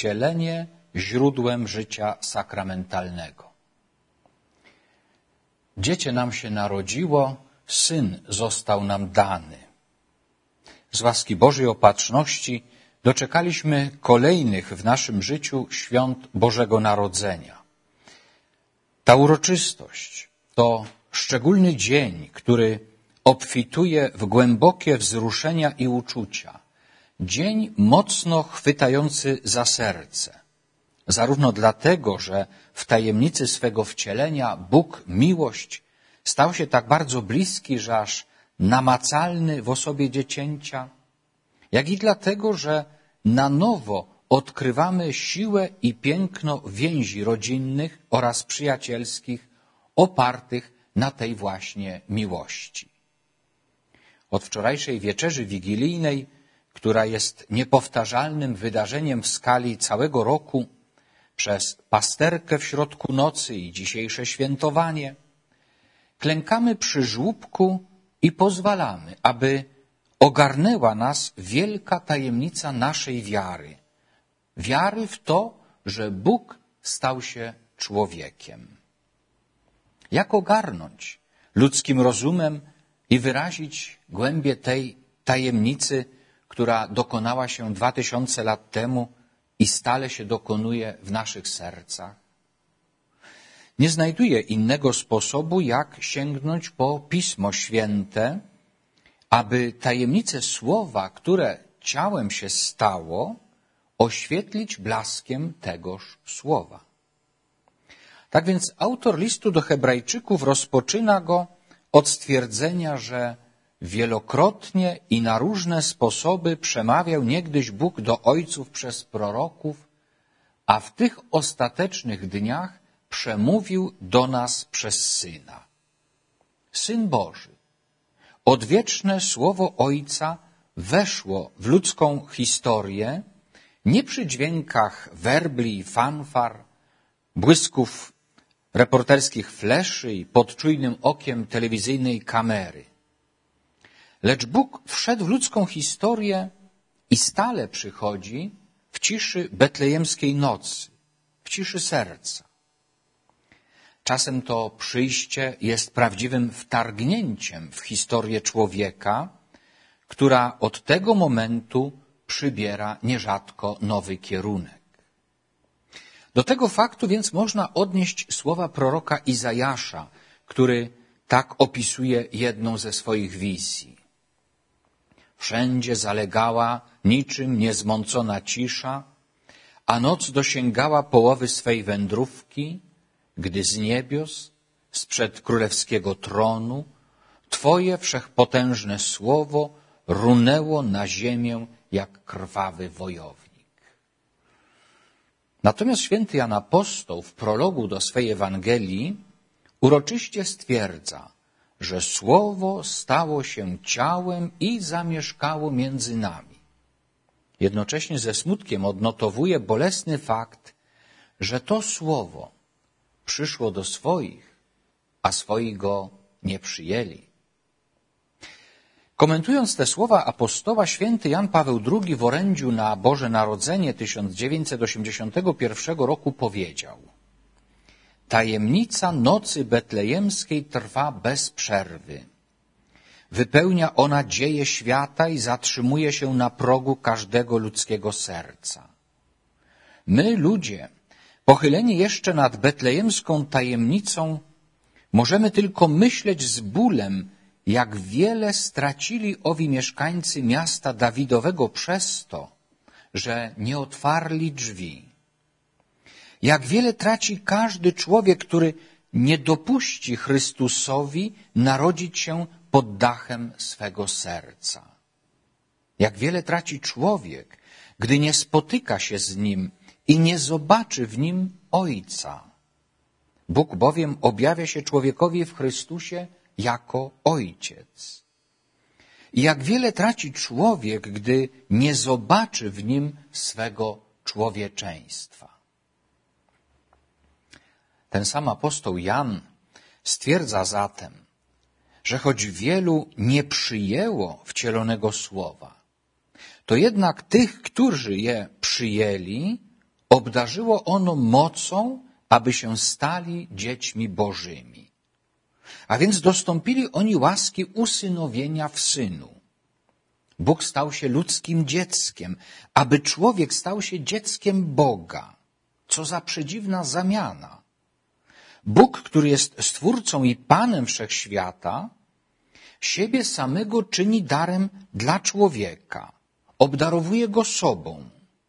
wcielenie źródłem życia sakramentalnego. Dziecię nam się narodziło, Syn został nam dany. Z łaski Bożej Opatrzności doczekaliśmy kolejnych w naszym życiu świąt Bożego Narodzenia. Ta uroczystość to szczególny dzień, który obfituje w głębokie wzruszenia i uczucia. Dzień mocno chwytający za serce. Zarówno dlatego, że w tajemnicy swego wcielenia Bóg miłość stał się tak bardzo bliski, że aż namacalny w osobie dziecięcia, jak i dlatego, że na nowo odkrywamy siłę i piękno więzi rodzinnych oraz przyjacielskich opartych na tej właśnie miłości. Od wczorajszej wieczerzy wigilijnej, która jest niepowtarzalnym wydarzeniem w skali całego roku, przez pasterkę w środku nocy i dzisiejsze świętowanie, klękamy przy żłóbku i pozwalamy, aby ogarnęła nas wielka tajemnica naszej wiary. Wiary w to, że Bóg stał się człowiekiem. Jak ogarnąć ludzkim rozumem i wyrazić głębię tej tajemnicy, która dokonała się 2000 lat temu i stale się dokonuje w naszych sercach? Nie znajduję innego sposobu, jak sięgnąć po Pismo Święte, aby tajemnicę Słowa, które ciałem się stało, oświetlić blaskiem tegoż Słowa. Tak więc autor listu do Hebrajczyków rozpoczyna go od stwierdzenia, że wielokrotnie i na różne sposoby przemawiał niegdyś Bóg do ojców przez proroków, a w tych ostatecznych dniach przemówił do nas przez Syna. Syn Boży, odwieczne Słowo Ojca weszło w ludzką historię nie przy dźwiękach werbli i fanfar, błysków reporterskich fleszy i pod czujnym okiem telewizyjnej kamery. Lecz Bóg wszedł w ludzką historię i stale przychodzi w ciszy betlejemskiej nocy, w ciszy serca. Czasem to przyjście jest prawdziwym wtargnięciem w historię człowieka, która od tego momentu przybiera nierzadko nowy kierunek. Do tego faktu więc można odnieść słowa proroka Izajasza, który tak opisuje jedną ze swoich wizji. Wszędzie zalegała niczym niezmącona cisza, a noc dosięgała połowy swej wędrówki, gdy z niebios, sprzed królewskiego tronu, Twoje wszechpotężne słowo runęło na ziemię jak krwawy wojownik. Natomiast święty Jan Apostoł w prologu do swej Ewangelii uroczyście stwierdza, że Słowo stało się ciałem i zamieszkało między nami. Jednocześnie ze smutkiem odnotowuje bolesny fakt, że to Słowo przyszło do swoich, a swoi go nie przyjęli. Komentując te słowa apostoła, święty Jan Paweł II w orędziu na Boże Narodzenie 1981 roku powiedział: tajemnica nocy betlejemskiej trwa bez przerwy. Wypełnia ona dzieje świata i zatrzymuje się na progu każdego ludzkiego serca. My, ludzie, pochyleni jeszcze nad betlejemską tajemnicą, możemy tylko myśleć z bólem, jak wiele stracili owi mieszkańcy miasta Dawidowego przez to, że nie otwarli drzwi. Jak wiele traci każdy człowiek, który nie dopuści Chrystusowi narodzić się pod dachem swego serca. Jak wiele traci człowiek, gdy nie spotyka się z Nim i nie zobaczy w Nim Ojca. Bóg bowiem objawia się człowiekowi w Chrystusie jako Ojciec. I jak wiele traci człowiek, gdy nie zobaczy w Nim swego człowieczeństwa. Ten sam apostoł Jan stwierdza zatem, że choć wielu nie przyjęło wcielonego słowa, to jednak tych, którzy je przyjęli, obdarzyło ono mocą, aby się stali dziećmi Bożymi. A więc dostąpili oni łaski usynowienia w Synu. Bóg stał się ludzkim dzieckiem, aby człowiek stał się dzieckiem Boga. Co za przedziwna zamiana. Bóg, który jest Stwórcą i Panem Wszechświata, siebie samego czyni darem dla człowieka. Obdarowuje go sobą.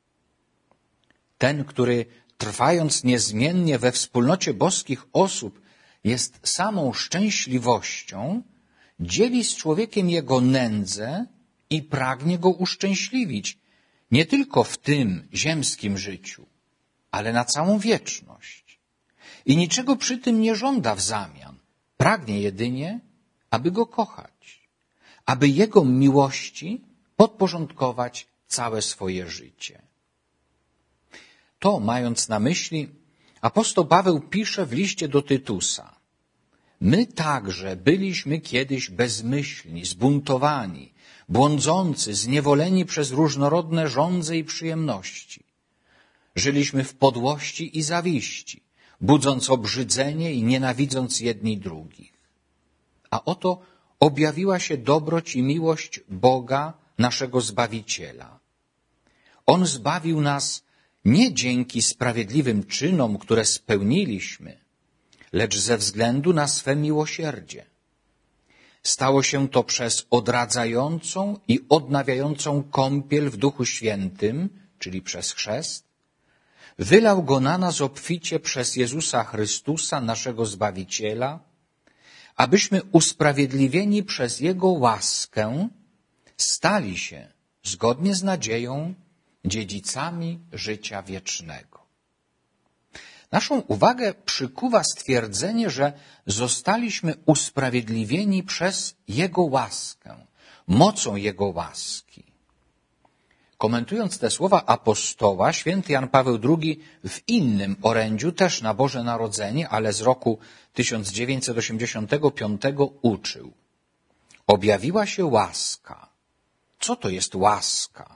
Ten, który trwając niezmiennie we wspólnocie boskich osób jest samą szczęśliwością, dzieli z człowiekiem jego nędzę i pragnie go uszczęśliwić, nie tylko w tym ziemskim życiu, ale na całą wieczność. I niczego przy tym nie żąda w zamian. Pragnie jedynie, aby go kochać, aby jego miłości podporządkować całe swoje życie. To, mając na myśli, apostoł Paweł pisze w liście do Tytusa: my także byliśmy kiedyś bezmyślni, zbuntowani, błądzący, zniewoleni przez różnorodne żądze i przyjemności. Żyliśmy w podłości i zawiści, budząc obrzydzenie i nienawidząc jedni drugich. A oto objawiła się dobroć i miłość Boga, naszego Zbawiciela. On zbawił nas nie dzięki sprawiedliwym czynom, które spełniliśmy, lecz ze względu na swe miłosierdzie. Stało się to przez odradzającą i odnawiającą kąpiel w Duchu Świętym, czyli przez chrzest. Wylał go na nas obficie przez Jezusa Chrystusa, naszego Zbawiciela, abyśmy usprawiedliwieni przez Jego łaskę stali się, zgodnie z nadzieją, dziedzicami życia wiecznego. Naszą uwagę przykuwa stwierdzenie, że zostaliśmy usprawiedliwieni przez Jego łaskę, mocą Jego łaski. Komentując te słowa apostoła, święty Jan Paweł II w innym orędziu, też na Boże Narodzenie, ale z roku 1985 uczył: objawiła się łaska. Co to jest łaska?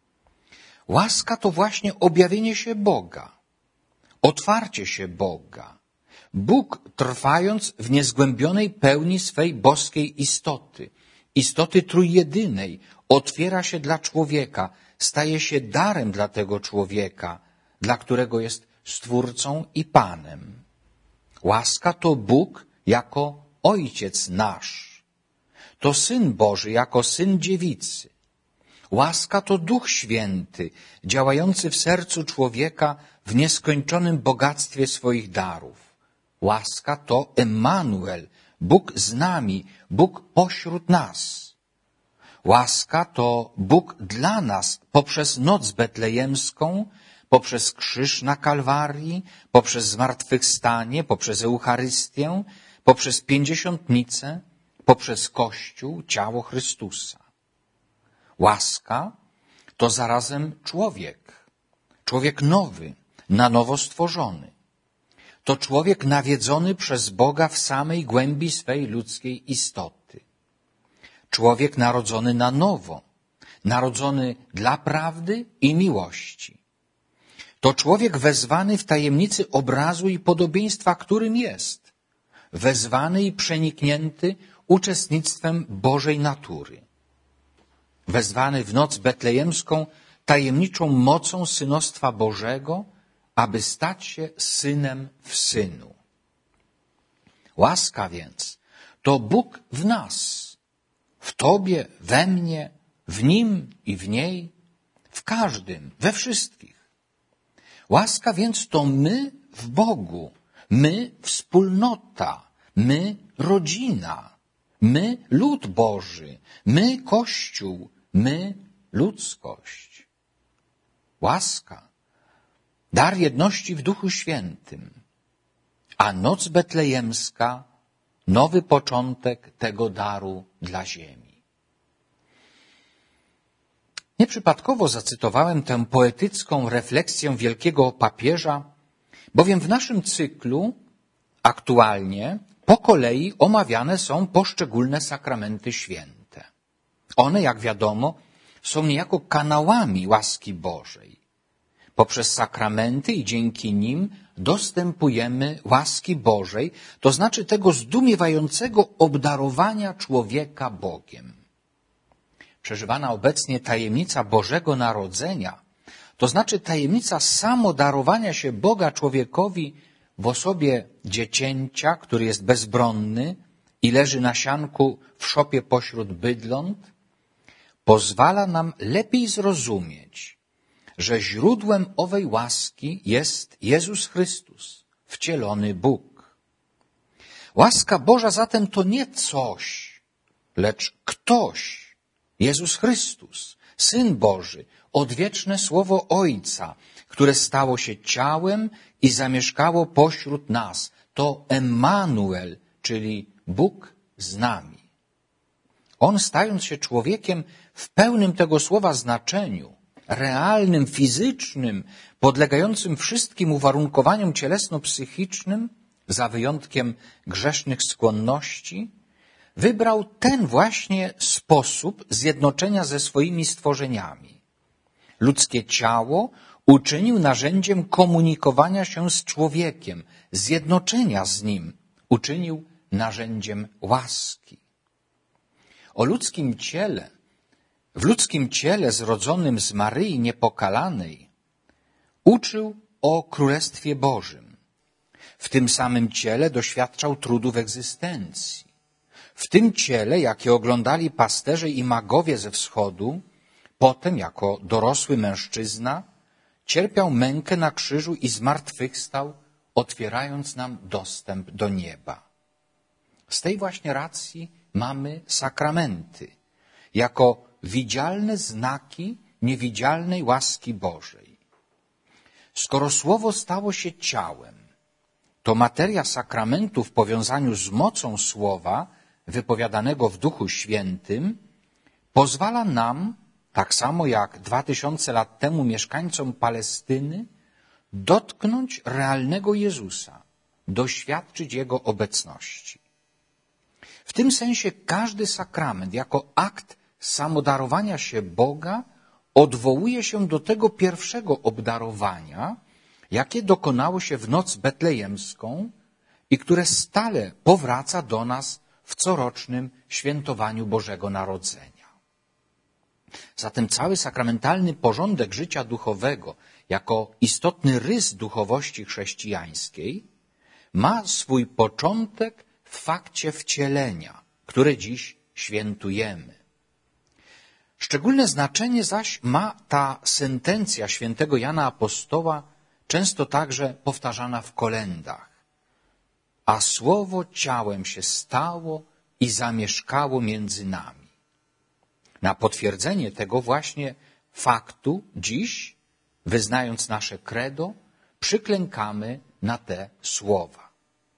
Łaska to właśnie objawienie się Boga, otwarcie się Boga. Bóg, trwając w niezgłębionej pełni swej boskiej istoty trójjedynej, otwiera się dla człowieka, staje się darem dla tego człowieka, dla którego jest Stwórcą i Panem. Łaska to Bóg jako Ojciec nasz. To Syn Boży jako Syn Dziewicy. Łaska to Duch Święty, działający w sercu człowieka w nieskończonym bogactwie swoich darów. Łaska to Emmanuel, Bóg z nami, Bóg pośród nas. Łaska to Bóg dla nas poprzez noc betlejemską, poprzez krzyż na Kalwarii, poprzez zmartwychwstanie, poprzez Eucharystię, poprzez Pięćdziesiątnicę, poprzez Kościół, ciało Chrystusa. Łaska to zarazem człowiek nowy, na nowo stworzony. To człowiek nawiedzony przez Boga w samej głębi swej ludzkiej istoty. Człowiek narodzony na nowo, narodzony dla prawdy i miłości. To człowiek wezwany w tajemnicy obrazu i podobieństwa, którym jest. Wezwany i przeniknięty uczestnictwem Bożej natury. Wezwany w noc betlejemską tajemniczą mocą synostwa Bożego, aby stać się synem w Synu. Łaska więc to Bóg w nas, w Tobie, we mnie, w Nim i w niej, w każdym, we wszystkich. Łaska więc to my w Bogu, my wspólnota, my rodzina, my lud Boży, my Kościół, my ludzkość. Łaska, dar jedności w Duchu Świętym, a noc betlejemska, nowy początek tego daru dla ziemi. Nieprzypadkowo zacytowałem tę poetycką refleksję wielkiego papieża, bowiem w naszym cyklu aktualnie po kolei omawiane są poszczególne sakramenty święte. One, jak wiadomo, są niejako kanałami łaski Bożej. poprzez sakramenty i dzięki nim dostępujemy łaski Bożej, to znaczy tego zdumiewającego obdarowania człowieka Bogiem. Przeżywana obecnie tajemnica Bożego Narodzenia, to znaczy tajemnica samodarowania się Boga człowiekowi w osobie dziecięcia, który jest bezbronny i leży na sianku w szopie pośród bydląt, pozwala nam lepiej zrozumieć, że źródłem owej łaski jest Jezus Chrystus, wcielony Bóg. Łaska Boża zatem to nie coś, lecz ktoś, Jezus Chrystus, Syn Boży, odwieczne Słowo Ojca, które stało się ciałem i zamieszkało pośród nas. To Emmanuel, czyli Bóg z nami. On, stając się człowiekiem w pełnym tego słowa znaczeniu, realnym, fizycznym, podlegającym wszystkim uwarunkowaniom cielesno-psychicznym, za wyjątkiem grzesznych skłonności, wybrał ten właśnie sposób zjednoczenia ze swoimi stworzeniami. Ludzkie ciało uczynił narzędziem komunikowania się z człowiekiem, zjednoczenia z nim uczynił narzędziem łaski. W ludzkim ciele zrodzonym z Maryi Niepokalanej uczył o Królestwie Bożym. W tym samym ciele doświadczał trudów egzystencji. W tym ciele, jakie oglądali pasterze i magowie ze wschodu, potem jako dorosły mężczyzna cierpiał mękę na krzyżu i zmartwychwstał, otwierając nam dostęp do nieba. Z tej właśnie racji mamy sakramenty, jako widzialne znaki niewidzialnej łaski Bożej. Skoro Słowo stało się ciałem, to materia sakramentu w powiązaniu z mocą Słowa wypowiadanego w Duchu Świętym pozwala nam, tak samo jak 2000 lat temu mieszkańcom Palestyny, dotknąć realnego Jezusa, doświadczyć Jego obecności. W tym sensie każdy sakrament jako akt samodarowania się Boga odwołuje się do tego pierwszego obdarowania, jakie dokonało się w noc betlejemską i które stale powraca do nas w corocznym świętowaniu Bożego Narodzenia. Zatem cały sakramentalny porządek życia duchowego, jako istotny rys duchowości chrześcijańskiej, ma swój początek w fakcie wcielenia, które dziś świętujemy. Szczególne znaczenie zaś ma ta sentencja świętego Jana Apostoła, często także powtarzana w kolędach. A Słowo ciałem się stało i zamieszkało między nami. Na potwierdzenie tego właśnie faktu dziś, wyznając nasze credo, przyklękamy na te słowa.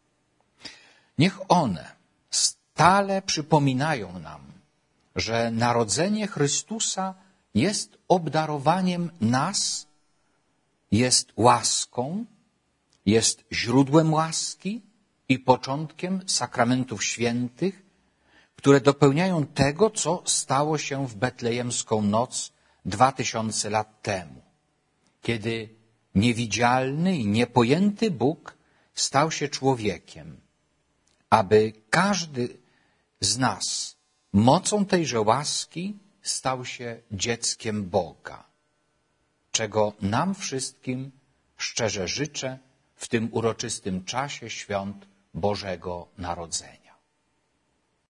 Niech one stale przypominają nam, że narodzenie Chrystusa jest obdarowaniem nas, jest łaską, jest źródłem łaski i początkiem sakramentów świętych, które dopełniają tego, co stało się w betlejemską noc 2000 lat temu, kiedy niewidzialny i niepojęty Bóg stał się człowiekiem, aby każdy z nas mocą tejże łaski stał się dzieckiem Boga, czego nam wszystkim szczerze życzę w tym uroczystym czasie świąt Bożego Narodzenia.